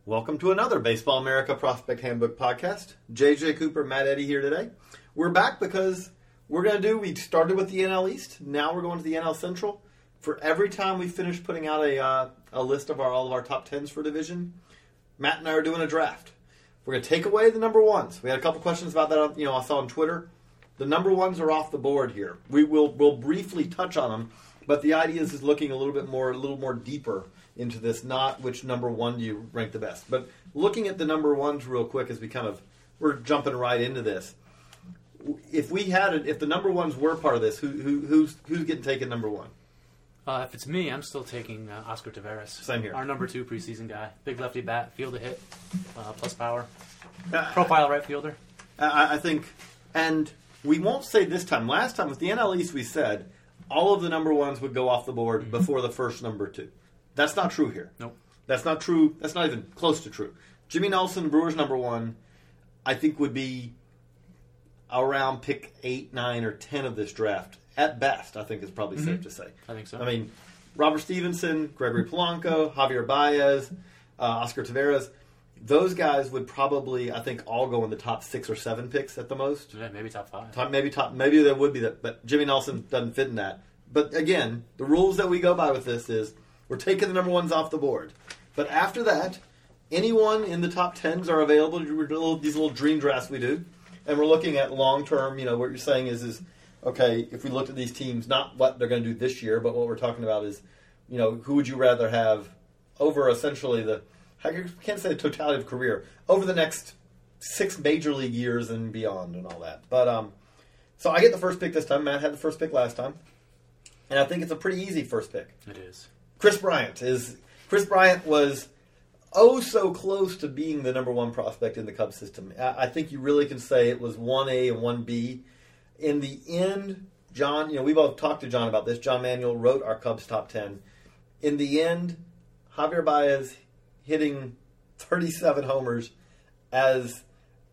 Welcome to another Baseball America Prospect Handbook podcast. JJ Cooper, Matt Eddy here today. We're back because we started with the NL East. Now we're going to the NL Central. For every time we finish putting out a list of all of our top 10s for division, Matt and I are doing a draft. We're going to take away the number ones. We had a couple questions about that. I saw on Twitter. The number ones are off the board here. We'll briefly touch on them, but the idea is looking a little more deeper into this, not which number one do you rank the best. But looking at the number ones real quick as we're jumping right into this. If the number ones were part of this, who's getting taken number one? If it's me, I'm still taking Oscar Taveras. Same here. Our number 2 preseason guy. Big lefty bat, field to hit, plus power. Profile right fielder. I think, and we won't say this time. Last time with the NL East, we said all of the number ones would go off the board before the first number 2. That's not true here. Nope. That's not true. That's not even close to true. Jimmy Nelson, Brewers number 1, I think would be around pick 8, 9, or 10 of this draft. At best, I think is probably safe to say. I think so. I mean, Robert Stevenson, Gregory Polanco, Javier Baez, Oscar Taveras, those guys would probably, I think, all go in the top 6 or 7 picks at the most. Yeah, maybe top 5. Maybe there would be that, but Jimmy Nelson doesn't fit in that. But again, the rules that we go by with this is we're taking the number ones off the board. But after that, anyone in the top 10s are available. These little dream drafts we do. And we're looking at long-term, what you're saying is okay, if we looked at these teams, not what they're going to do this year, but what we're talking about is, who would you rather have over essentially I can't say the totality of career, over the next 6 major league years and beyond and all that. But, so I get the first pick this time. Matt had the first pick last time. And I think it's a pretty easy first pick. It is. Chris Bryant was so close to being the number 1 prospect in the Cubs system. I think you really can say it was 1A and 1B. In the end, John, we both talked to John about this. John Manuel wrote our Cubs top 10. In the end, Javier Baez hitting 37 homers as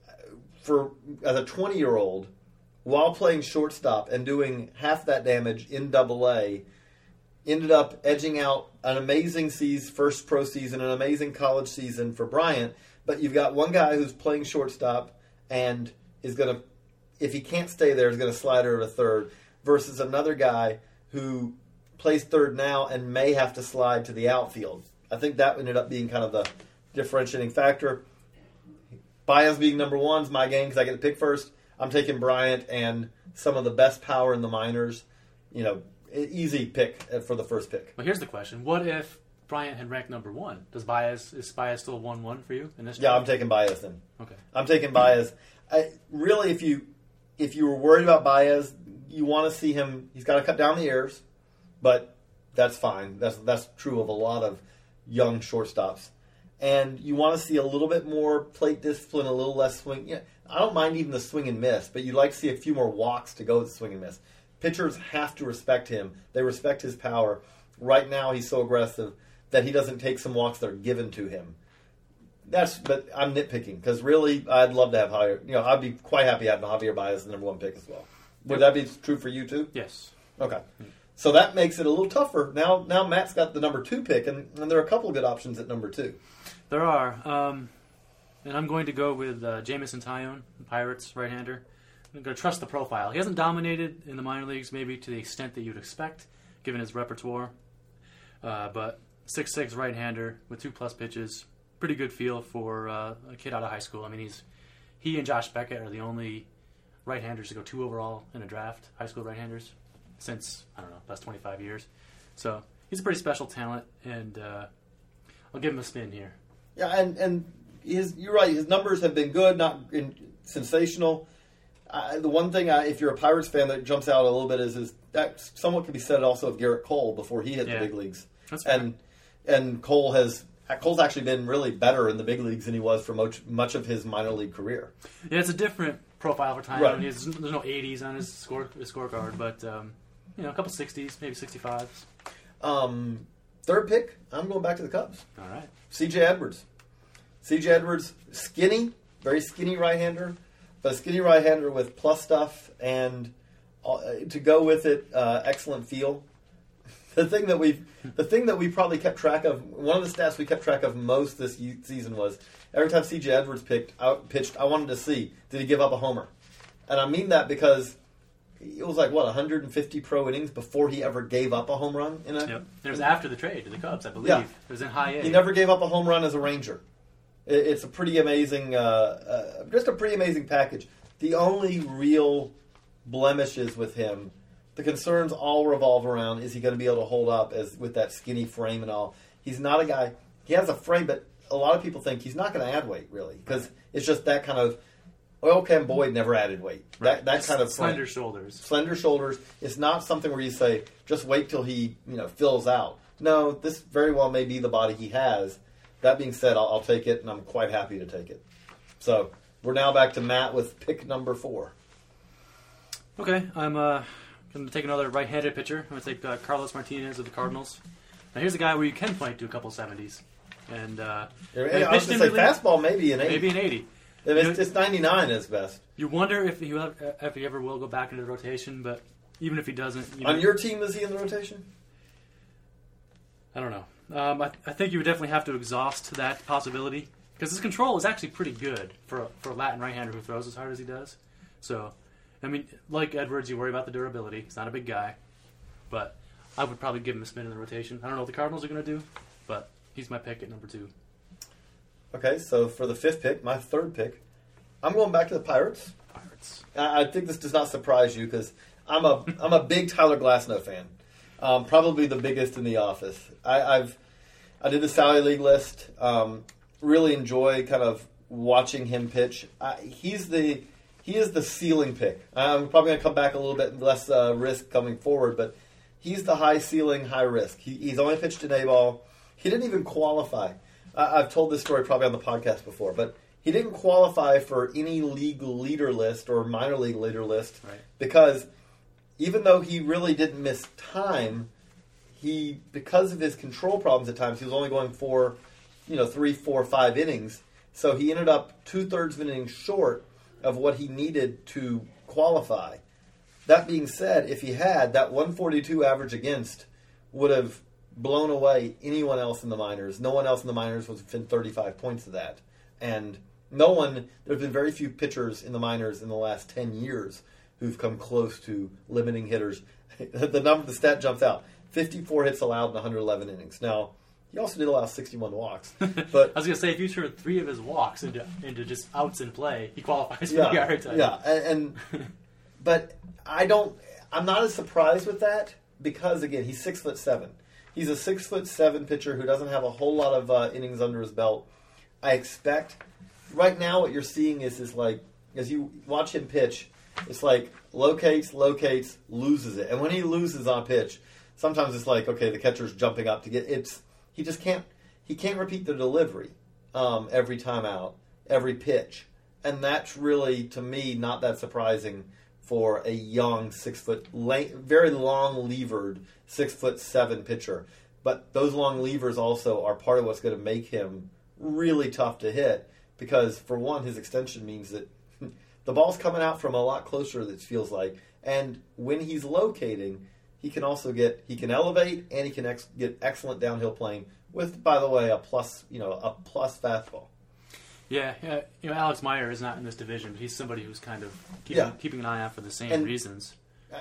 a 20-year-old while playing shortstop and doing half that damage in Double-A ended up edging out an amazing first pro season, an amazing college season for Bryant. But you've got one guy who's playing shortstop and is going to, if he can't stay there, is going to slide over to third, versus another guy who plays third now and may have to slide to the outfield. I think that ended up being kind of the differentiating factor. Baez being number 1 is my game because I get to pick first. I'm taking Bryant and some of the best power in the minors. Easy pick for the first pick. Well, here's the question. What if Bryant had ranked number 1? Is Baez still 1-1 for you in this draft? Yeah, I'm taking Baez then. Okay. I'm taking Baez. Really, if you were worried about Baez, you want to see him. He's got to cut down the errors, but that's fine. That's true of a lot of young shortstops. And you want to see a little bit more plate discipline, a little less swing. Yeah, I don't mind even the swing and miss, but you'd like to see a few more walks to go with the swing and miss. Pitchers have to respect him. They respect his power. Right now, he's so aggressive that he doesn't take some walks that are given to him. But I'm nitpicking because really, I'd love to have Javier. I'd be quite happy having Javier Baez the number 1 pick as well. Would that be true for you too? Yes. Okay. So that makes it a little tougher. Now Matt's got the number 2 pick, and there are a couple of good options at number 2. There are. And I'm going to go with Jameson Taillon, Pirates right-hander. I'm going to trust the profile. He hasn't dominated in the minor leagues maybe to the extent that you'd expect, given his repertoire. But 6'6" right-hander with 2+ pitches. Pretty good feel for a kid out of high school. I mean, he and Josh Beckett are the only right-handers to go 2 overall in a draft, high school right-handers, since, last 25 years. So he's a pretty special talent, and I'll give him a spin here. Yeah, and you're right. His numbers have been good, not sensational. The one thing, if you're a Pirates fan, that jumps out a little bit is that somewhat can be said also of Garrett Cole before he hit the big leagues. That's fair. And Cole's actually been really better in the big leagues than he was for much of his minor league career. Yeah, it's a different profile for Taillon. Right. There's no 80s on his scorecard, but a couple 60s, maybe 65s. Third pick, I'm going back to the Cubs. All right. C.J. Edwards. C.J. Edwards, skinny, very skinny right-hander, but a skinny right-hander with plus stuff and to go with it, excellent feel. the thing that we probably kept track of, one of the stats we kept track of most this season was every time C.J. Edwards pitched, I wanted to see, did he give up a homer? And I mean that because it was 150 pro innings before he ever gave up a home run. Yep. It was after the trade to the Cubs, I believe. Yeah. It was in high A. He never gave up a home run as a Ranger. It's a pretty amazing, just a pretty amazing package. The only real blemishes with him, the concerns all revolve around, is he going to be able to hold up with that skinny frame and all? He's not a guy, he has a frame, but a lot of people think he's not going to add weight, really, because it's just that kind of, Oil Can Boyd never added weight. Right. That kind of slender shoulders. Slender shoulders. It's not something where you say, just wait till he fills out. No, this very well may be the body he has. That being said, I'll take it, and I'm quite happy to take it. So we're now back to Matt with pick number 4. Okay, I'm going to take another right-handed pitcher. I'm going to take Carlos Martinez of the Cardinals. Now here's a guy where you can point to a couple 70s. And I was going to say fastball, maybe an 80. Maybe an 80. It's 99 is best. You wonder if he ever will go back into the rotation, but even if he doesn't... On your team, is he in the rotation? I don't know. I think you would definitely have to exhaust that possibility because his control is actually pretty good for a Latin right-hander who throws as hard as he does. So, I mean, like Edwards, you worry about the durability. He's not a big guy, but I would probably give him a spin in the rotation. I don't know what the Cardinals are going to do, but he's my pick at number 2. Okay, so for the 5th pick, my 3rd pick, I'm going back to the Pirates. I think this does not surprise you because I'm a big Tyler Glasnow fan. Probably the biggest in the office. I did the Sally League list. Really enjoy kind of watching him pitch. He is the ceiling pick. I'm probably going to come back a little bit less risk coming forward, but he's the high ceiling, high risk. He's only pitched an A-ball. He didn't even qualify. I've told this story probably on the podcast before, but he didn't qualify for any league leader list or minor league leader list because even though he really didn't miss time, because of his control problems at times, he was only going for 3, 4, 5 innings. So he ended up 2/3 of an inning short of what he needed to qualify. That being said, if he had, that 142 average against would have blown away anyone else in the minors. No one else in the minors was within 35 points of that. And there's been very few pitchers in the minors in the last 10 years who've come close to limiting hitters. The stat jumps out. 54 hits allowed in 111 innings. Now, he also did allow 61 walks. But I was going to say, if you turn 3 of his walks into just outs in play, he qualifies for the ERA title. Yeah, but I'm not as surprised with that because, again, he's 6'7". He's a 6'7" pitcher who doesn't have a whole lot of innings under his belt. I expect, right now what you're seeing is like, as you watch him pitch, it's like locates, loses it. And when he loses on a pitch, sometimes it's like, okay, the catcher's jumping up to get he can't repeat the delivery every time out, every pitch. And that's really, to me, not that surprising for a young very long levered 6'7" pitcher. But those long levers also are part of what's going to make him really tough to hit because, for one, his extension means that the ball's coming out from a lot closer, it feels like. And when he's locating, he can elevate and he can get excellent downhill playing with, by the way, a plus fastball. Yeah, Alex Meyer is not in this division, but he's somebody who's kind of keeping an eye out for the same reasons.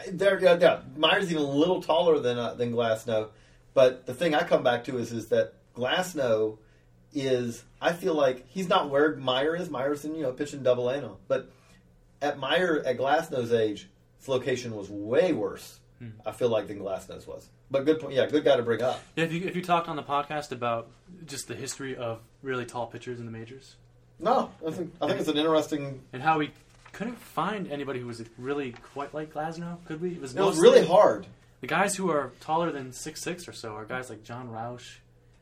Meyer's even a little taller than Glasnow, but the thing I come back to is that Glasnow is, I feel like he's not where Meyer is. Meyer's in pitching Double-A now, but at Glasnow's age, his location was way worse. I feel like than Glasnow's was. But good point. Yeah, good guy to bring up. Yeah, if you talked on the podcast about just the history of really tall pitchers in the majors. No, I think it's an interesting... And how we couldn't find anybody who was really quite like Glasnow, could we? It was really hard. The guys who are taller than 6'6" or so are guys like John Roush.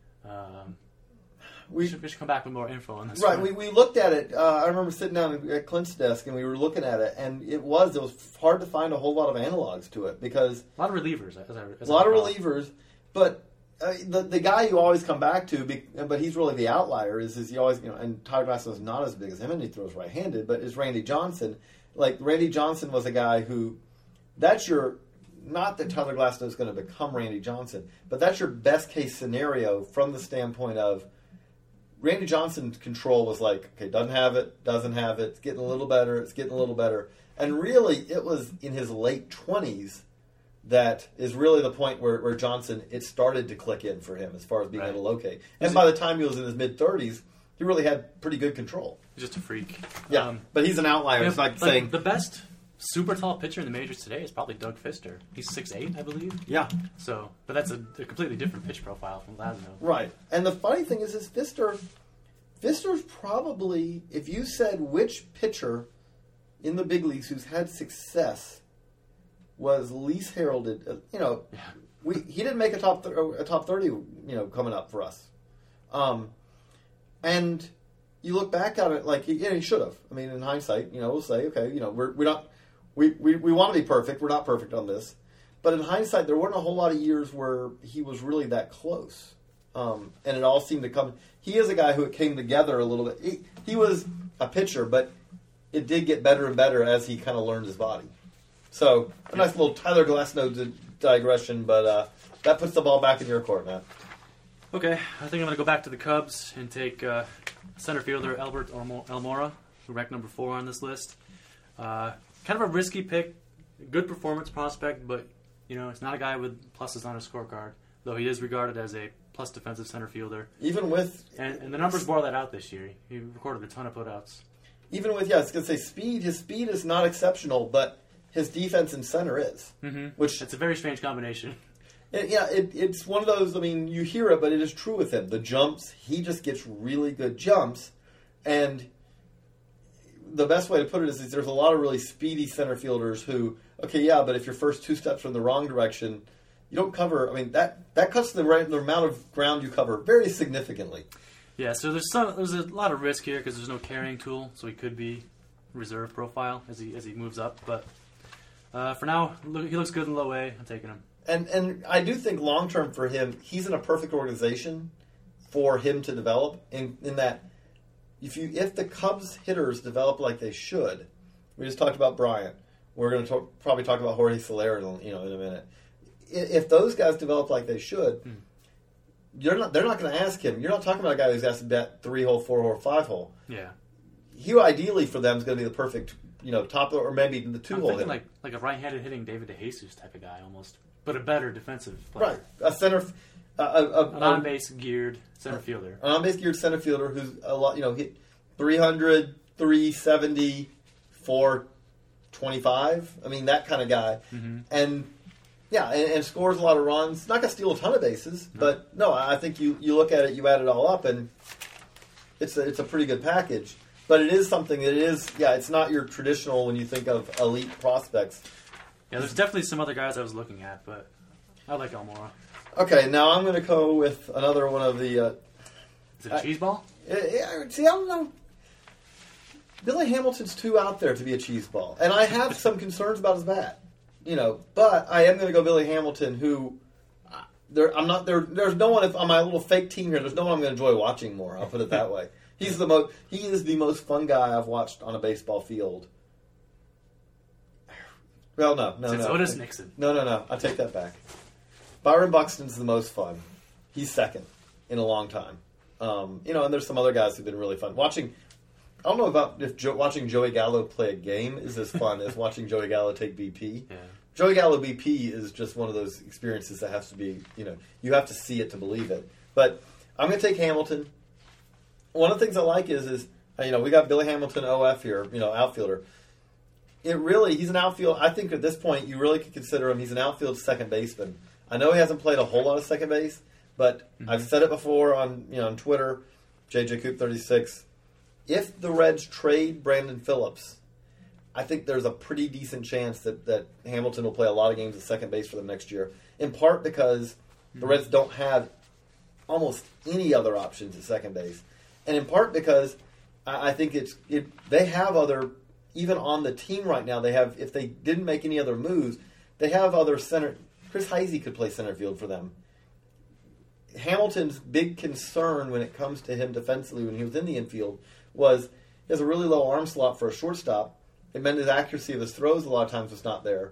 We should come back with more info on this. Right, we looked at it. I remember sitting down at Clint's desk and we were looking at it, and it was hard to find a whole lot of analogs to it because... A lot of relievers. Relievers, but... the guy you always come back to, but he's really the outlier, is he always, and Tyler Glasnow's not as big as him, and he throws right-handed, but is Randy Johnson. Like, Randy Johnson was a guy who, that's your not that Tyler Glasnow is going to become Randy Johnson, but that's your best case scenario from the standpoint of Randy Johnson's control was like, okay, doesn't have it, it's getting a little better. And really, it was in his late 20s that is really the point where Johnson, it started to click in for him as far as being able to locate. And by the time he was in his mid-30s, he really had pretty good control. He's just a freak. Yeah, but he's an outlier. It's like saying... The best super tall pitcher in the majors today is probably Doug Fister. He's 6'8", I believe. Yeah. So, but that's a completely different pitch profile from Glasnow. Right. And the funny thing is Fister's probably, if you said which pitcher in the big leagues who's had success was least heralded, he didn't make a top 30, coming up for us. And you look back at it like, he should have. I mean, in hindsight, we'll say, okay, we're not, we want to be perfect. We're not perfect on this. But in hindsight, there weren't a whole lot of years where he was really that close. And it all seemed to come. He is a guy who it came together a little bit. He was a pitcher, but it did get better and better as he kind of learned his body. So, a nice little Tyler Glasnow digression, but that puts the ball back in your court, Matt. Okay, I think I'm going to go back to the Cubs and take center fielder Albert Almora, who ranked number 4 on this list. Kind of a risky pick, good performance prospect, but it's not a guy with pluses on his scorecard, though he is regarded as a plus defensive center fielder. Even with... And the numbers bore that out this year. He recorded a ton of putouts. Even with, I was going to say speed, his speed is not exceptional, but his defense in center is. Mm-hmm. Which it's a very strange combination. It's one of those, you hear it, but it is true with him. The jumps, he just gets really good jumps. And the best way to put it is there's a lot of really speedy center fielders who, but if your first 2 steps are in the wrong direction, you don't cover, that cuts the amount of ground you cover very significantly. Yeah, so there's a lot of risk here because there's no carrying tool, so he could be reserve profile as he moves up. But for now, he looks good in low A. I'm taking him. And I do think long term for him, he's in a perfect organization for him to develop. In that, if the Cubs hitters develop like they should, we just talked about Bryant. We're going to probably talk about Jorge Soler in a minute. If those guys develop like they should, they're not going to ask him. You're not talking about a guy who's asked to bat 3-hole, 4-hole, 5-hole. Yeah. He ideally for them is going to be the perfect, top or maybe the 2-hole. I'm thinking like a right-handed hitting David DeJesus type of guy almost, but a better defensive player. Right, a center, an on-base geared center fielder. An on-base geared center fielder who's a lot, hit 300, 370, 425. That kind of guy, and scores a lot of runs. Not going to steal a ton of bases, but no, I think you look at it, you add it all up, and it's a pretty good package. But it is something that it's not your traditional when you think of elite prospects. Yeah, there's definitely some other guys I was looking at, but I like Almora. Okay, now I'm going to go with another one of the... is it a cheese ball? See, I don't know. Billy Hamilton's too out there to be a cheese ball. And I have some concerns about his bat. But I am going to go Billy Hamilton, who... There's no one, on my little fake team here, there's no one I'm going to enjoy watching more. I'll put it that way. He is the most fun guy I've watched on a baseball field. Well, no. Since Otis Nixon. No. I take that back. Byron Buxton's the most fun. He's second in a long time. And there's some other guys who've been really fun. I don't know about if watching Joey Gallo play a game is as fun as watching Joey Gallo take BP. Yeah. Joey Gallo BP is just one of those experiences that has to be, you have to see it to believe it. But I'm going to take Hamilton. One of the things I like is we got Billy Hamilton OF here, outfielder. He's an outfield. I think at this point you really could consider him. He's an outfield second baseman. I know he hasn't played a whole lot of second base, but I've said it before on Twitter, JJCoop36. If the Reds trade Brandon Phillips, I think there's a pretty decent chance that Hamilton will play a lot of games at second base for them next year. In part because the Reds don't have almost any other options at second base, and in part because I think they have other, even on the team right now, they have, if they didn't make any other moves, they have other center. Chris Heisey could play center field for them. Hamilton's big concern when it comes to him defensively when he was in the infield was he has a really low arm slot for a shortstop. It meant his accuracy of his throws a lot of times was not there.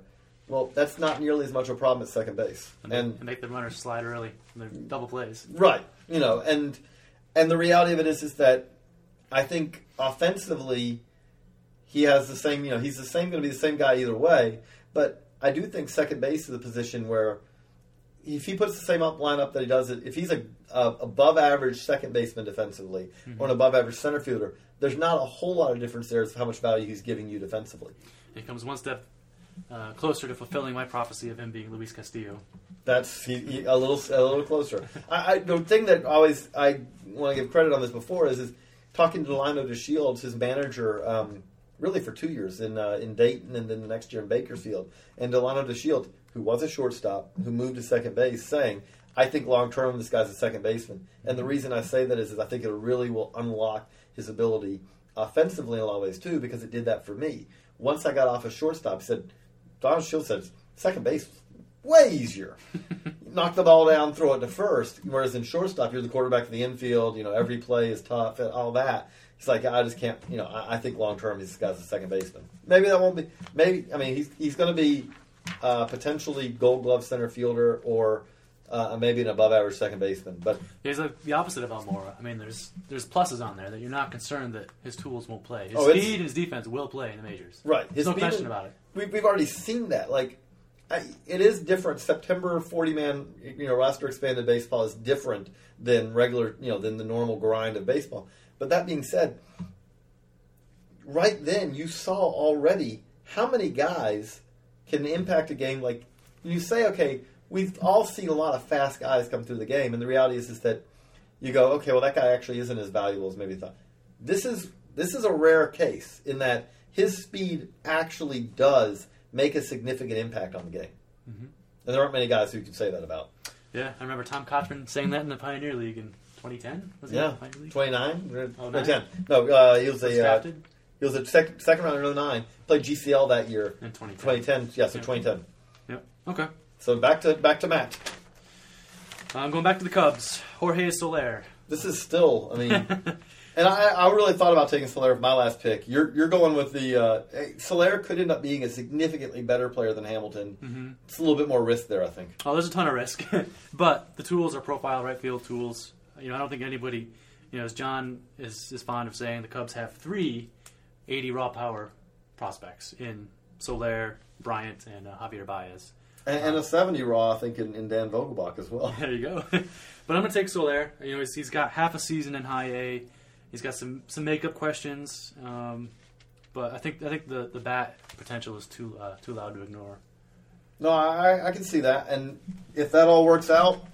Well, that's not nearly as much a problem at second base. And make the runners slide early. They're double plays. Right. And the reality of it is that I think offensively he has the same, he's going to be the same guy either way, but I do think second base is a position where if he puts the same lineup that he does, if he's a above average second baseman defensively or an above average center fielder, there's not a whole lot of difference there as to how much value he's giving you defensively. He comes one step closer to fulfilling my prophecy of him being Luis Castillo. That's a little closer. The thing that I want to give credit on this before is talking to Delino DeShields, his manager, really for 2 years in Dayton and then the next year in Bakersfield, and Delino DeShields, who was a shortstop, who moved to second base, saying, I think long term this guy's a second baseman. And the reason I say that is I think it really will unlock his ability offensively in a lot of ways too, because it did that for me. Once I got off a shortstop, Don Shields said, second base, way easier. Knock the ball down, throw it to first. Whereas in shortstop, you're the quarterback of the infield. Every play is tough and all that. He's like, I just can't. I think long term, this guy's a second baseman. Maybe that won't be. Maybe he's going to be potentially Gold Glove center fielder or maybe an above average second baseman. But he's like the opposite of Almora. There's pluses on there that you're not concerned that his tools won't play. His speed and his defense will play in the majors. Right. There's no question about it. We've already seen that. It is different. September 40-man, roster expanded baseball is different than regular, than the normal grind of baseball. But that being said, right then you saw already how many guys can impact a game. Like you say, okay, we've all seen a lot of fast guys come through the game, and the reality is that you go, okay, well that guy actually isn't as valuable as maybe thought. This is a rare case in that his speed actually does make a significant impact on the game. Mm-hmm. And there aren't many guys who can say that about. Yeah, I remember Tom Kochman saying that in the Pioneer League in 2010. Was he in the Pioneer League? 29? Oh, 10. No, he was drafted? He was a second round in 09. Played GCL that year. In 2010. 2010, yeah, so 2010. Yep. Okay. So back to Matt. I'm going back to the Cubs. Jorge Soler. This is still, and I really thought about taking Soler for my last pick. You're going with the Soler could end up being a significantly better player than Hamilton. Mm-hmm. It's a little bit more risk there, I think. Oh, there's a ton of risk, but the tools are profile right field tools. I don't think anybody, as John is fond of saying, the Cubs have 3 80 raw power prospects in Soler, Bryant, and Javier Baez. And a 70 raw, I think, in Dan Vogelbach as well. There you go. But I'm going to take Soler. He's got half a season in high A. He's got some makeup questions, but I think the bat potential is too loud to ignore. No, I can see that, and if that all works out,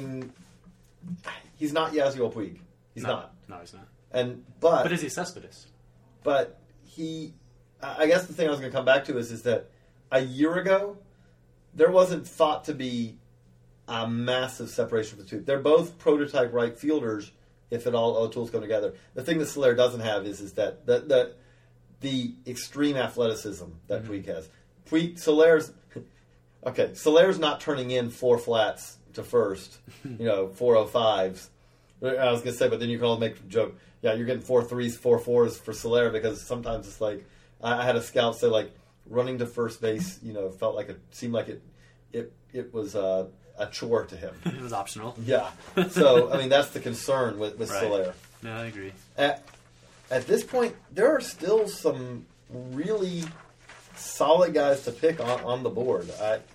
he's not Yasiel Puig. He's not. No, he's not. But is he Cespedes? But I guess the thing I was going to come back to is that a year ago, there wasn't thought to be a massive separation between the two. They're both prototype right fielders if it all tools come together. The thing that Soler doesn't have is that the extreme athleticism that Puig has. Soler's not turning in 4 flats to first, 405s. I was going to say, but then you can all make a joke. Yeah, you're getting 4 3s, 4 4s for Soler because sometimes it's like I had a scout say running to first base, seemed like it was a chore to him. It was optional. Yeah. So that's the concern with right. Soler. No, I agree. At this point, there are still some really solid guys to pick on the board.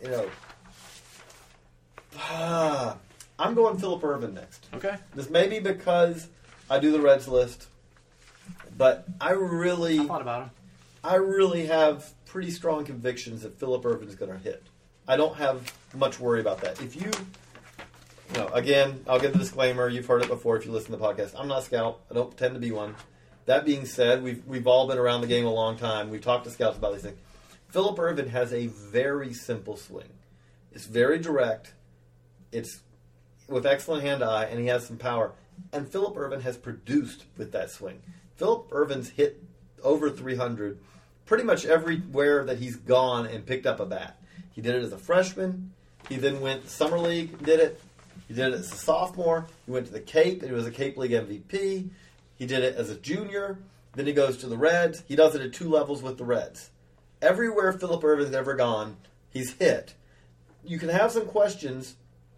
I'm going Phillip Ervin next. Okay. This may be because I do the Reds list, but I thought about him. I really have pretty strong convictions that Phillip Ervin is going to hit. I don't have much worry about that. If you, again, I'll give the disclaimer. You've heard it before if you listen to the podcast. I'm not a scout. I don't pretend to be one. That being said, we've all been around the game a long time. We've talked to scouts about these things. Phillip Ervin has a very simple swing. It's very direct. It's with excellent hand-eye, and he has some power. And Phillip Ervin has produced with that swing. Phillip Ervin's hit over 300 pretty much everywhere that he's gone and picked up a bat. He did it as a freshman. He then went to Summer League and did it. He did it as a sophomore. He went to the Cape, and he was a Cape League MVP. He did it as a junior. Then he goes to the Reds. He does it at 2 levels with the Reds. Everywhere Phillip Ervin's ever gone, He's hit. You can have some questions.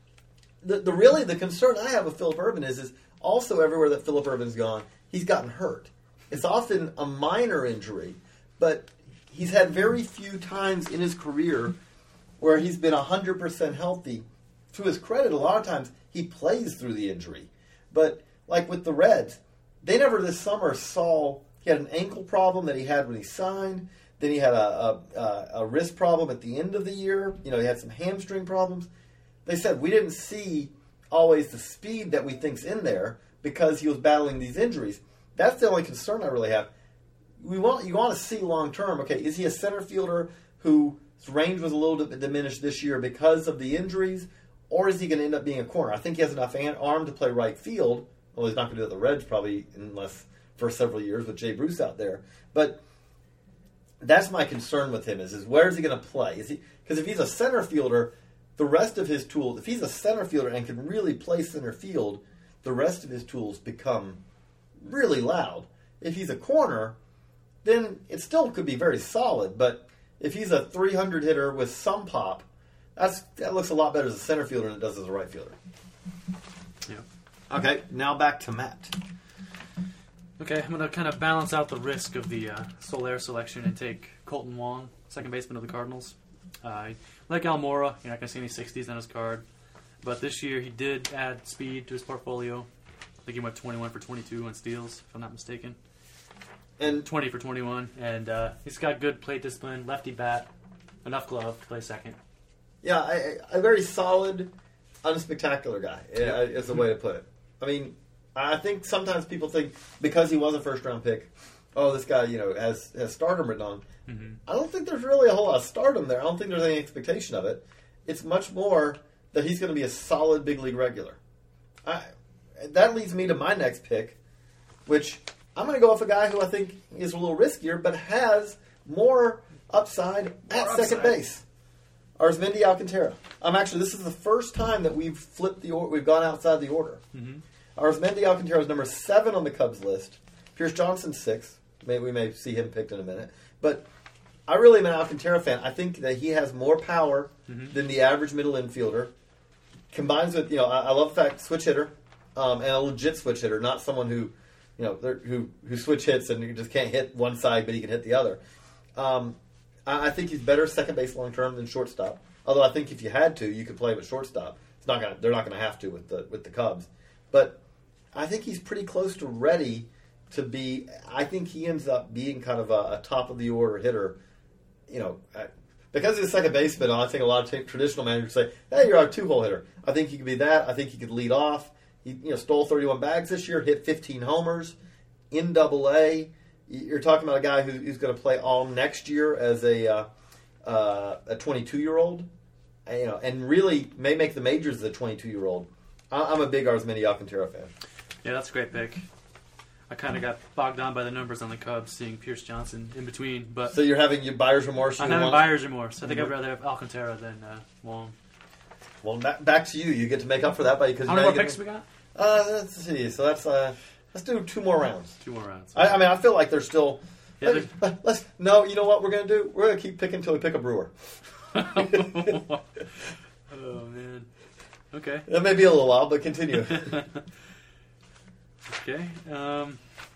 The concern I have with Phillip Ervin is also everywhere that Phillip Ervin's gone, he's gotten hurt. It's often a minor injury, but he's had very few times in his career where he's been 100% healthy. To his credit, a lot of times he plays through the injury. But like with the Reds, they never this summer saw he had an ankle problem that he had when he signed. Then he had a wrist problem at the end of the year. He had some hamstring problems. They said we didn't see always the speed that we think's in there because he was battling these injuries. That's the only concern I really have. You want to see long term. Okay, is he a center fielder whose range was a little bit diminished this year because of the injuries, or is he going to end up being a corner? I think he has enough arm to play right field. Well, he's not going to do it at the Reds probably unless for several years with Jay Bruce out there. But that's my concern with him is where is he going to play? Because if he's a center fielder, the rest of his tools, if he's a center fielder and can really play center field, the rest of his tools become really loud. If he's a corner, then it still could be very solid. But if he's a 300 hitter with some pop, that looks a lot better as a center fielder than it does as a right fielder. Yeah. Okay, now back to Matt. Okay, I'm going to kind of balance out the risk of the Soler selection and take Colton Wong, second baseman of the Cardinals. Like Almora, you're not going to see any 60s on his card. But this year he did add speed to his portfolio. I think he went 21 for 22 on steals, if I'm not mistaken. And 20 for 21. And he's got good plate discipline, lefty bat, enough glove to play second. Yeah, a very solid, unspectacular guy is the way to put it. I mean, I think sometimes people think because he was a first-round pick, oh, this guy, has stardom written on him. Mm-hmm. I don't think there's really a whole lot of stardom there. I don't think there's any expectation of it. It's much more that he's going to be a solid big league regular. That leads me to my next pick, which I'm going to go with a guy who I think is a little riskier, but has more upside at second base. Arizmendi Alcantara. This is the first time that we've flipped we've gone outside the order. Mm-hmm. Arizmendi Alcantara is number 7 on the Cubs list. Pierce Johnson 6. We may see him picked in a minute. But I really am an Alcantara fan. I think that he has more power than the average middle infielder. Combines with, I love the fact switch hitter and a legit switch hitter, not someone who switch hits and you just can't hit one side, but he can hit the other. I think he's better second base long term than shortstop. Although I think if you had to, you could play him at shortstop. They're not going to have to with the Cubs. But I think he's pretty close to ready to be. I think he ends up being kind of a top of the order hitter. Because he's a second baseman, I think a lot of traditional managers say, "Hey, you're a 2-hole hitter." I think he could be that. I think he could lead off. He stole 31 bags this year, hit 15 homers in Double-A. You're talking about a guy who's going to play all next year as a 22-year-old, and really may make the majors as a 22-year-old. I'm a big Arizmendi Alcantara fan. Yeah, that's a great pick. I kind of got bogged down by the numbers on the Cubs, seeing Pierce Johnson in between. But so you're having your buyer's remorse? I'm having buyer's remorse. I think I'd rather have Alcantara than Wong. Well, back to you. You get to make make up for that how many more picks we got? Let's see. So let's do 2 more rounds. 2 more rounds. I feel like there's still. Yeah, no, you know what we're going to do? We're going to keep picking until we pick a Brewer. Oh, man. Okay. That may be a little while, but continue. Okay. I'm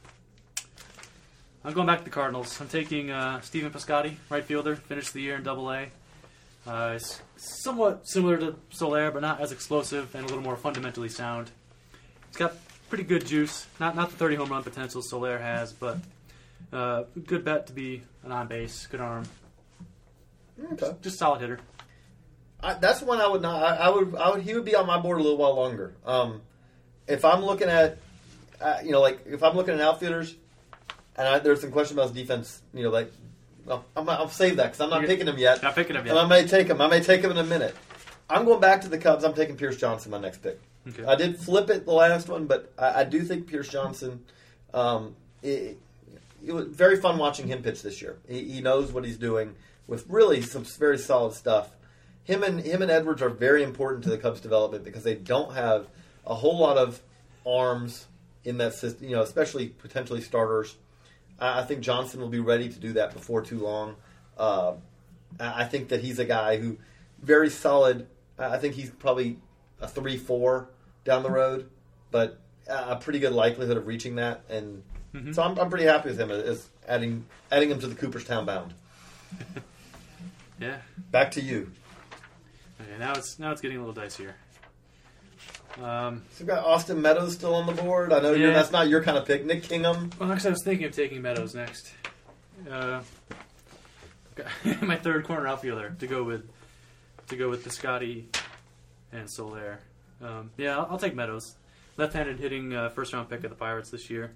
going back to the Cardinals. I'm taking Stephen Piscotty, right fielder, finished the year in Double-A. It's somewhat similar to Soler, but not as explosive and a little more fundamentally sound. He's got pretty good juice. Not the 30 home run potential Soler has, but good bet to be an on base, good arm. Okay. Just solid hitter. That's one I would not. I would. He would be on my board a little while longer. If I'm looking at, if I'm looking at outfielders, and there's some question about his defense, I'll save that because I'm not picking him yet. Not picking him yet. And I may take him. in a minute. I'm going back to the Cubs. I'm taking Pierce Johnson, my next pick. Okay. I did flip it the last one, but I do think Pierce Johnson. It was very fun watching him pitch this year. He knows what he's doing with really some very solid stuff. Him and Edwards are very important to the Cubs' development because they don't have a whole lot of arms in that system, especially potentially starters. I think Johnson will be ready to do that before too long. I think that he's a guy who very solid. I think he's probably a 3-4 down the road, but a pretty good likelihood of reaching that. And so I'm pretty happy with him as adding him to the Cooperstown bound. Yeah. Back to you. Okay, now it's getting a little dicier. So we've got Austin Meadows still on the board. I know that's not your kind of pick. Nick Kingham. Well, actually, I was thinking of taking Meadows next. My third corner outfielder to go with Piscotty and Soler. I'll take Meadows. Left-handed hitting first-round pick of the Pirates this year.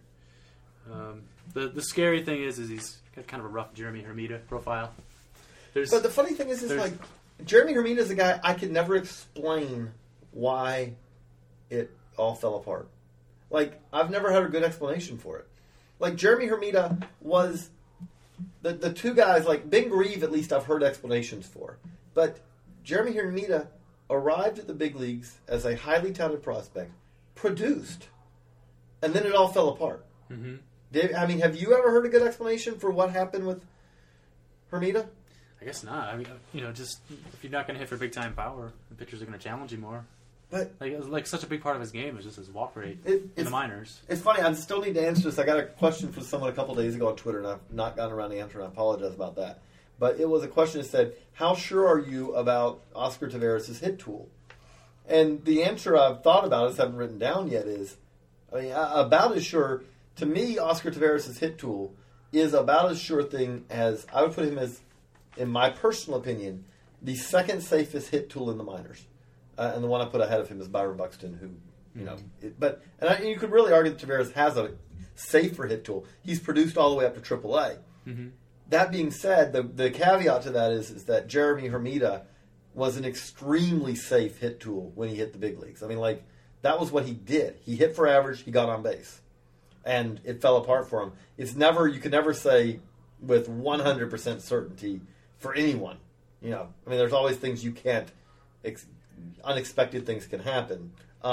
The scary thing is he's got kind of a rough Jeremy Hermida profile. But the funny thing is like Jeremy Hermida is a guy I could never explain why it all fell apart. Like, I've never had a good explanation for it. Like, Jeremy Hermida was the two guys, like Ben Grieve, at least I've heard explanations for. But Jeremy Hermida arrived at the big leagues as a highly touted prospect, produced, and then it all fell apart. Mm-hmm. Dave, I mean, have you ever heard a good explanation for what happened with Hermida? I guess not. I mean, just if you're not going to hit for big time power, the pitchers are going to challenge you more. But like such a big part of his game is just his walk rate in the minors. It's funny. I still need to answer this. I got a question from someone a couple days ago on Twitter, and I've not gotten around to answering. I apologize about that. But it was a question that said, "How sure are you about Oscar Taveras' hit tool?" And the answer I've thought about, haven't written down yet, is, about as sure. To me, Oscar Taveras' hit tool is about as sure thing as I would put him as, in my personal opinion, the second safest hit tool in the minors. And the one I put ahead of him is Byron Buxton, who, you could really argue that Taveras has a safer hit tool. He's produced all the way up to AAA. Mm-hmm. That being said, the caveat to that is that Jeremy Hermida was an extremely safe hit tool when he hit the big leagues. I mean, like, that was what he did. He hit for average, he got on base. And it fell apart for him. You can never say with 100% certainty for anyone. There's always things you can't unexpected things can happen.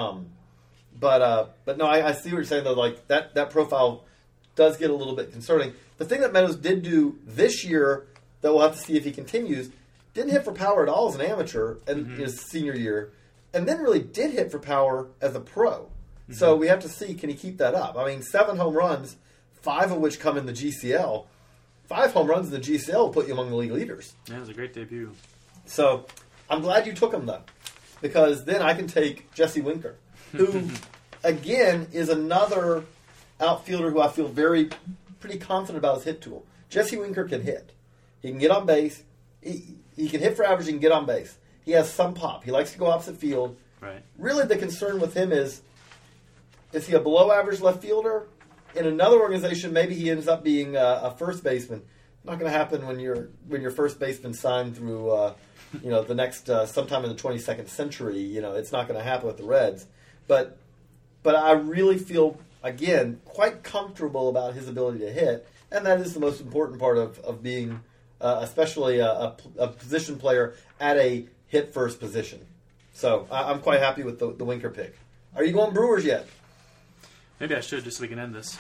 But no, I see what you're saying, though. Like, that profile does get a little bit concerning. The thing that Meadows did do this year, that we'll have to see if he continues, didn't hit for power at all as an amateur in his senior year, and then really did hit for power as a pro. Mm-hmm. So we have to see, can he keep that up? I mean, 7 home runs, 5 of which come in the GCL. 5 home runs in the GCL will put you among the league leaders. Yeah, it was a great debut. So I'm glad you took him, though, because then I can take Jesse Winker, who, again, is another outfielder who I feel pretty confident about his hit tool. Jesse Winker can hit. He can get on base. He can hit for average. He can get on base. He has some pop. He likes to go opposite field. Right. Really, the concern with him is he a below-average left fielder? In another organization, maybe he ends up being a first baseman. Not going to happen when your first baseman signed through the next sometime in the 22nd century. It's not going to happen with the Reds. But I really feel, again, quite comfortable about his ability to hit, and that is the most important part of being, especially a position player at a hit-first position. So I'm quite happy with the Winker pick. Are you going Brewers yet? Maybe I should, just so we can end this.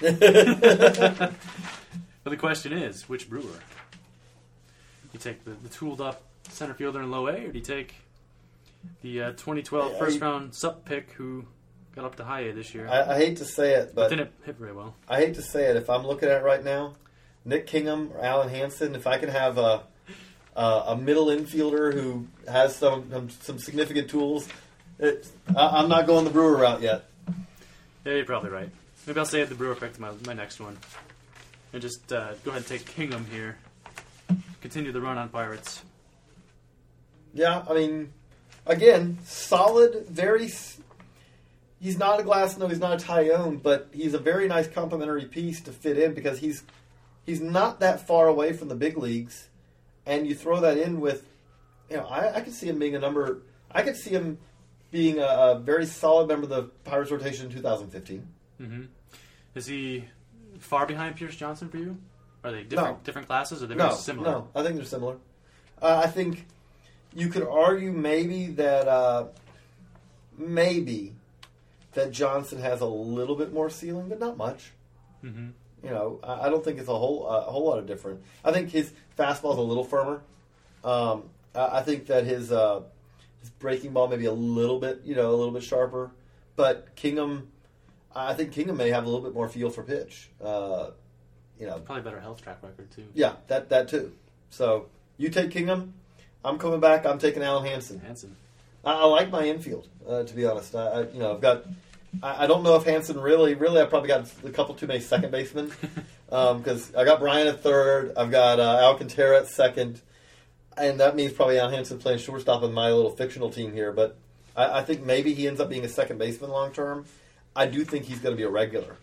But the question is, which Brewer? You take the tooled-up center fielder in low A, or do you take the 2012 first-round sup pick who got up to high A this year? I hate to say it, but didn't hit very well. I hate to say it. If I'm looking at it right now, Nick Kingham or Alan Hansen, if I can have a middle infielder who has some significant tools, I'm not going the Brewer route yet. Yeah, you're probably right. Maybe I'll save the Brewer pick to my next one. And just go ahead and take Kingham here. Continue the run on Pirates. Yeah, I mean, again, solid, he's not a Glasnow, he's not a Tyone, but he's a very nice complementary piece to fit in because he's not that far away from the big leagues. And you throw that in with, I could see him being being a very solid member of the Pirates rotation in 2015. Mm-hmm. Is he far behind Pierce Johnson for you? Are they different classes, or are they very similar? No, I think they're similar. I think you could argue maybe that Johnson has a little bit more ceiling, but not much. Mm-hmm. I don't think it's a whole lot of different. I think his fastball is a little firmer. I think that his breaking ball may be a little bit sharper, but Kingham, I think Kingham may have a little bit more feel for pitch. Probably better health track record too. Yeah, that too. So you take Kingham. I'm coming back. I'm taking Alan Hansen. I like my infield, to be honest. I've got. I don't know if Hansen really. I've probably got a couple too many second basemen because I got Brian at third. I've got Alcantara at second, and that means probably Alan Hansen playing shortstop in my little fictional team here. But I think maybe he ends up being a second baseman long term. I do think he's going to be a regular.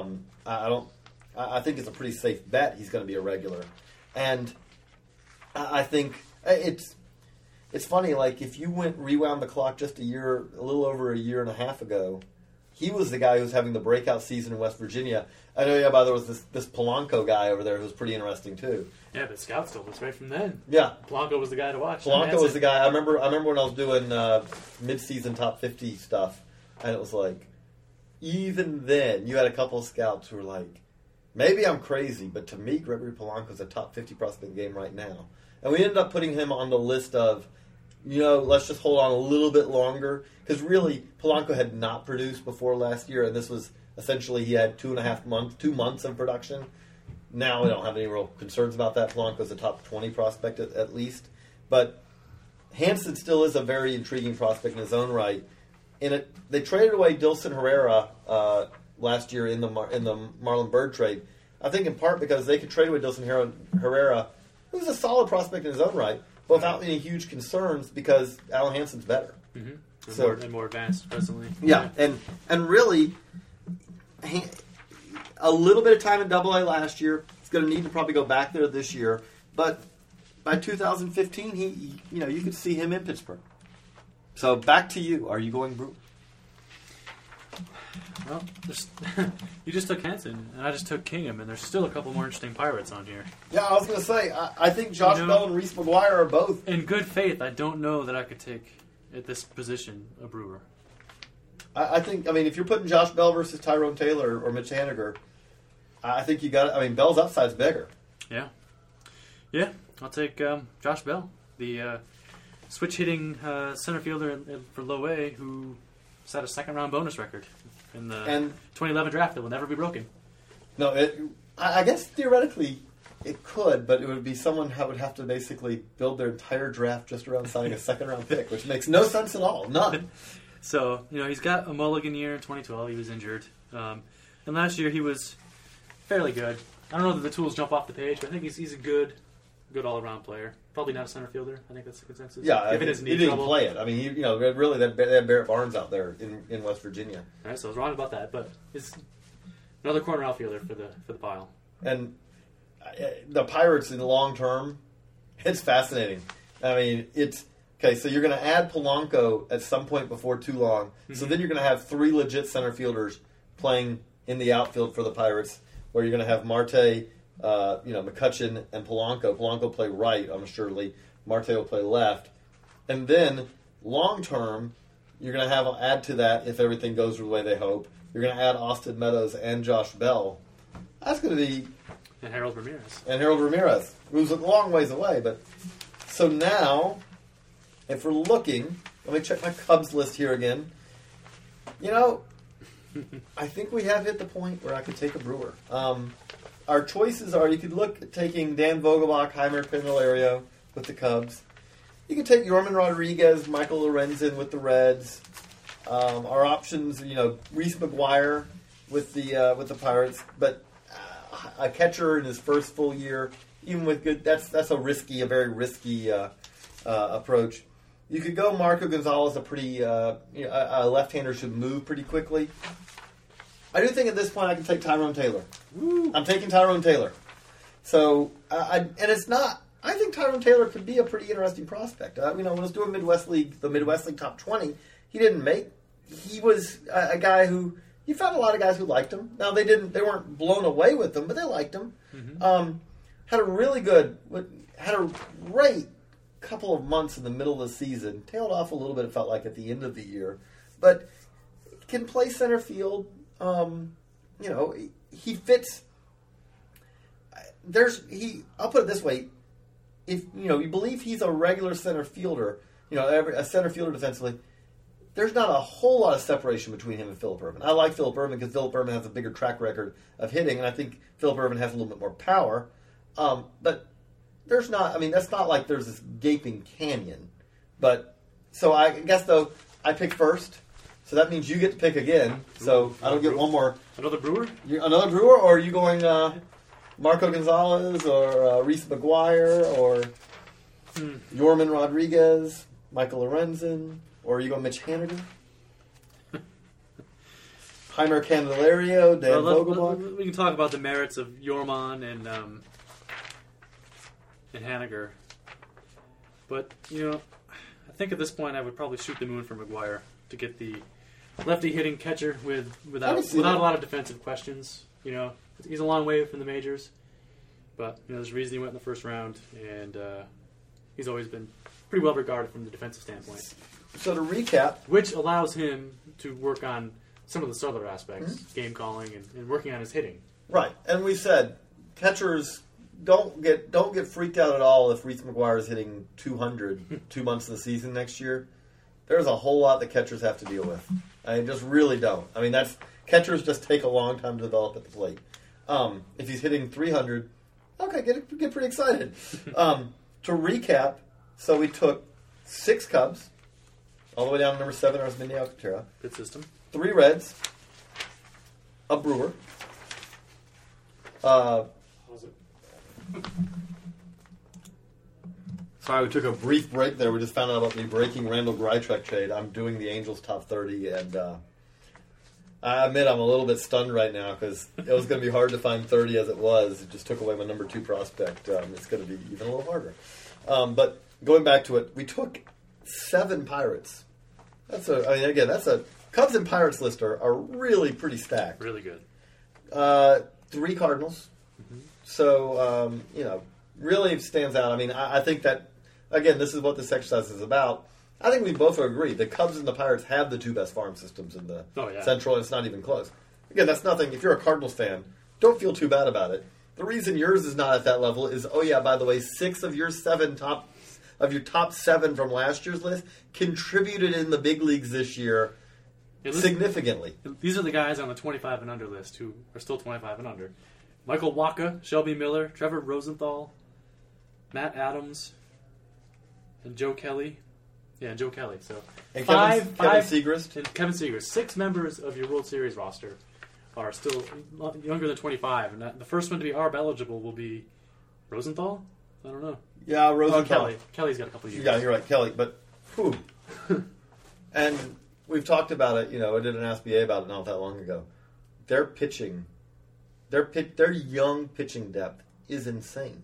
I think it's a pretty safe bet he's going to be a regular, and I think it's funny. Like if you rewound the clock just a little over a year and a half ago, he was the guy who was having the breakout season in West Virginia. I know, by the way, there was this Polanco guy over there who was pretty interesting too. Yeah, but Scout told us right from then. Yeah, Polanco was the guy to watch. Polanco was the guy. I remember when I was doing mid-season top 50 stuff, and it was like, even then, you had a couple of scouts who were like, maybe I'm crazy, but to me, Gregory Polanco's a top 50 prospect in the game right now. And we ended up putting him on the list of, let's just hold on a little bit longer. Because really, Polanco had not produced before last year, and this was essentially he had 2 months of production. Now we don't have any real concerns about that. Polanco's a top 20 prospect at least. But Hansen still is a very intriguing prospect in his own right. They traded away Dilson Herrera last year in the Marlon Byrd trade. I think in part because they could trade away Dilson Herrera, who's a solid prospect in his own right, but without any huge concerns because Alan Hansen's better. Mm-hmm. And more advanced presently. Yeah, and really, a little bit of time in Double A last year. He's going to need to probably go back there this year, but by 2015, you could see him in Pittsburgh. So back to you. Are you going Brewer? Well, you just took Hansen, and I just took Kingham, and there's still a couple more interesting Pirates on here. Yeah, I was going to say, I think Josh Bell and Reese McGuire are both. In good faith, I don't know that I could take, at this position, a Brewer. I think, if you're putting Josh Bell versus Tyrone Taylor or Mitch Haniger, I think you got it. Bell's upside's bigger. Yeah. Yeah, I'll take Josh Bell, the switch-hitting center fielder for Low A who set a second-round bonus record in the 2011 draft that will never be broken. No, I guess theoretically it could, but it would be someone who would have to basically build their entire draft just around signing a second-round pick, which makes no sense at all. None. So, he's got a mulligan year in 2012. He was injured. And last year he was fairly good. I don't know that the tools jump off the page, but I think he's a good all-around player. Probably not a center fielder. I think that's the consensus. Yeah, he didn't play it. Really, they had Barrett Barnes out there in West Virginia. All right, so I was wrong about that, but it's another corner outfielder for the pile. And the Pirates in the long term, it's fascinating. It's okay. So you're going to add Polanco at some point before too long. Mm-hmm. So then you're going to have 3 legit center fielders playing in the outfield for the Pirates, where you're going to have Marte, McCutchen and Polanco. Polanco play right, surely. Marte will play left. And then, long term, you're going to add to that, if everything goes the way they hope, you're going to add Austin Meadows and Josh Bell. That's going to be... And Harold Ramirez. Who's a long ways away. But so now, if we're looking... Let me check my Cubs list here again. I think we have hit the point where I could take a Brewer. Our choices are, you could look at taking Dan Vogelbach, Heimer Candelario with the Cubs. You could take Yorman Rodriguez, Michael Lorenzen with the Reds. Our options, Reese McGuire with the Pirates, but a catcher in his first full year, even with good, that's a very risky approach. You could go Marco Gonzalez, a left-hander should move pretty quickly. I do think at this point I can take Tyrone Taylor. Woo. I'm taking Tyrone Taylor. So, and it's not... I think Tyrone Taylor could be a pretty interesting prospect. When I was doing the Midwest League Top 20, he was a guy who... You found a lot of guys who liked him. Now, they weren't blown away with him, but they liked him. Mm-hmm. Had a great couple of months in the middle of the season. Tailed off a little bit, it felt like, at the end of the year. But can play center field... he fits. I'll put it this way: if you believe he's a regular center fielder, a center fielder defensively, there's not a whole lot of separation between him and Phillip Ervin. I like Phillip Ervin because Phillip Ervin has a bigger track record of hitting, and I think Phillip Ervin has a little bit more power. But there's not. I mean, that's not like there's this gaping canyon. But so I guess though I pick first, so that means you get to pick again. So I don't get one more. Another Brewer? Another Brewer, or are you going Marco Gonzalez or Reese McGuire or Yorman Rodriguez, Michael Lorenzen? Or are you going Mitch Haniger? Heimer Candelario, Dan Vogelbach? We can talk about the merits of Yorman and Haniger. But, I think at this point I would probably shoot the moon for McGuire to get the lefty hitting catcher without a lot of defensive questions. He's a long way from the majors. But, there's a reason he went in the first round. And he's always been pretty well regarded from the defensive standpoint. So to recap, which allows him to work on some of the subtler aspects, game calling and working on his hitting. Right, and we said catchers don't get freaked out at all if Reese McGuire is hitting 200 2 months of the season next year. There's a whole lot that catchers have to deal with. I just really don't. I mean, catchers just take a long time to develop at the plate. If he's hitting 300, okay, get pretty excited. To recap, so we took 6 Cubs. All the way down to number 7, Arsmendy Alcantara. Good system. 3 Reds. A Brewer. Sorry, we took a brief break there. We just found out about the breaking Randall Grichuk trade. I'm doing the Angels top 30, and I admit I'm a little bit stunned right now because it was going to be hard to find 30 as it was. It just took away my number 2 prospect. It's going to be even a little harder. But going back to it, we took 7 Pirates. That's Cubs and Pirates list are really pretty stacked. Really good. 3 Cardinals. Mm-hmm. So, really stands out. I mean, I think that, again, this is what this exercise is about. I think we both agree. The Cubs and the Pirates have the 2 best farm systems in the Central, and it's not even close. Again, that's nothing. If you're a Cardinals fan, don't feel too bad about it. The reason yours is not at that level is, by the way, 6 of your top 7 from last year's list contributed in the big leagues this year significantly. These are the guys on the 25 and under list who are still 25 and under. Michael Wacha, Shelby Miller, Trevor Rosenthal, Matt Adams, and Joe Kelly. Yeah, Joe Kelly. So and Kevin Segrist. And Kevin Segrist. 6 members of your World Series roster are still younger than 25. And the first one to be ARB eligible will be Rosenthal? I don't know. Yeah, Rosenthal. Kelly. Kelly's got a couple of years. Yeah, you're right, Kelly. But, and we've talked about it. I did an SBA about it not that long ago. Their pitching, their young pitching depth is insane.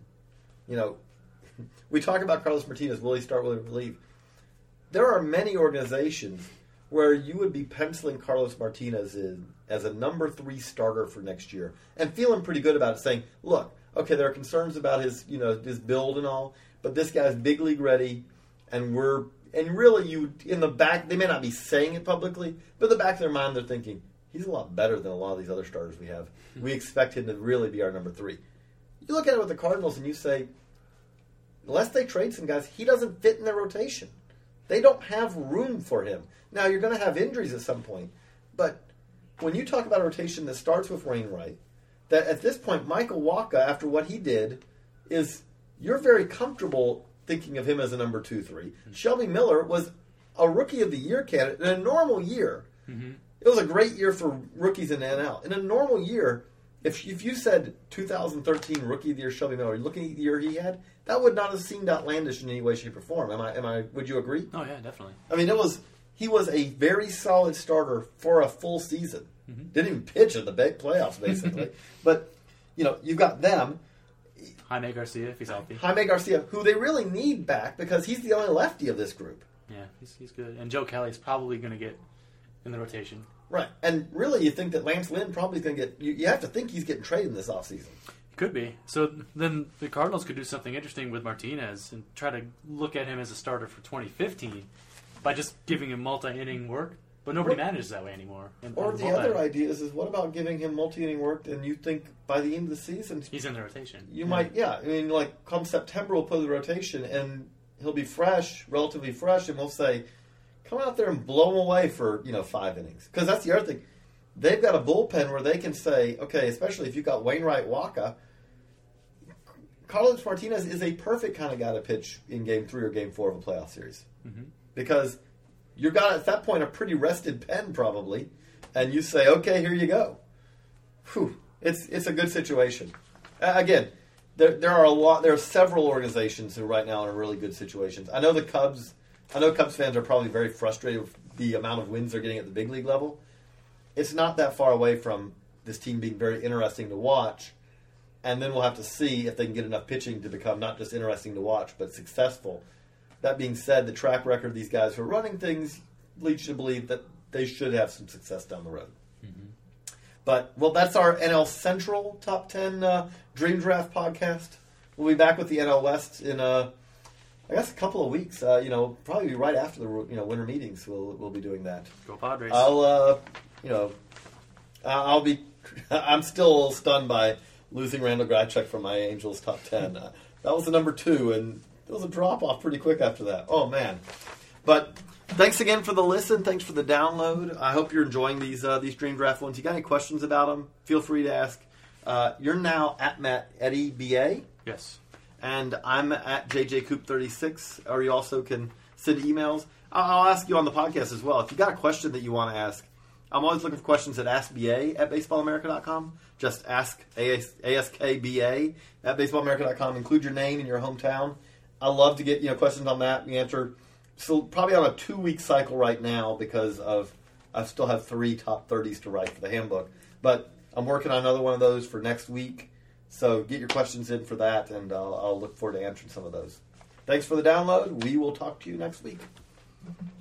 We talk about Carlos Martinez. Will he start? Will he relieve? There are many organizations where you would be penciling Carlos Martinez in as a number 3 starter for next year and feeling pretty good about it, saying, look, okay, there are concerns about his build and all, but this guy's big league ready, and really you in the back, they may not be saying it publicly, but in the back of their mind they're thinking, he's a lot better than a lot of these other starters we have. We expect him to really be our number 3. You look at it with the Cardinals and you say, unless they trade some guys, he doesn't fit in their rotation. They don't have room for him. Now, you're going to have injuries at some point, but when you talk about a rotation that starts with Wainwright, that at this point, Michael Wacha, after what he did, you're very comfortable thinking of him as a number 2-3. Mm-hmm. Shelby Miller was a Rookie of the Year candidate in a normal year. Mm-hmm. It was a great year for rookies in NL. In a normal year, if you said 2013 Rookie of the Year Shelby Miller, looking at the year he had, that would not have seemed outlandish in any way, shape, or form. Would you agree? Oh yeah, definitely. I mean, he was a very solid starter for a full season. Mm-hmm. Didn't even pitch in the playoffs, basically. But, you've got them. Jaime Garcia, if he's healthy. Jaime Garcia, who they really need back because he's the only lefty of this group. Yeah, he's good. And Joe Kelly's probably going to get in the rotation. Right. And really, you think that Lance Lynn probably is going to get... You have to think he's getting traded this offseason. Could be. So then the Cardinals could do something interesting with Martinez and try to look at him as a starter for 2015 by just giving him multi-inning work. But nobody manages that way anymore. Or the other idea is what about giving him multi-inning work, and you think by the end of the season... He's in the rotation. You might, I mean, like, come September, we'll put the rotation, and he'll be fresh, relatively fresh, and we'll say, come out there and blow him away for, 5 innings. Because that's the other thing. They've got a bullpen where they can say, okay, especially if you've got Wainwright, Waka, Carlos Martinez is a perfect kind of guy to pitch in Game 3 or Game 4 of a playoff series. Mm-hmm. Because you've got, at that point, a pretty rested pen, probably, and you say, okay, here you go. Whew. It's a good situation. Again, there are several organizations who right now are in really good situations. I know Cubs fans are probably very frustrated with the amount of wins they're getting at the big league level. It's not that far away from this team being very interesting to watch, and then we'll have to see if they can get enough pitching to become not just interesting to watch, but successful. That being said, the track record of these guys who are running things leads you to believe that they should have some success down the road. Mm-hmm. But, that's our NL Central Top 10 Dream Draft podcast. We'll be back with the NL West in, I guess, a couple of weeks. Probably right after the winter meetings we'll be doing that. Go Padres. I'm still stunned by losing Randall Grichuk from my Angels top 10. That was the number 2, and it was a drop-off pretty quick after that. Oh, man. But thanks again for the listen. Thanks for the download. I hope you're enjoying these Dream Draft ones. You got any questions about them, feel free to ask. You're now at Matt Eddy BA. Yes. And I'm at JJCoop36, or you also can send emails. I'll ask you on the podcast as well. If you got a question that you want to ask, I'm always looking for questions at AskBA@BaseballAmerica.com. Just ask AskBA@BaseballAmerica.com. Include your name and your hometown. I love to get questions on that. We answer. So probably on a 2-week cycle right now because I still have 3 top 30s to write for the handbook. But I'm working on another one of those for next week. So get your questions in for that, and I'll look forward to answering some of those. Thanks for the download. We will talk to you next week.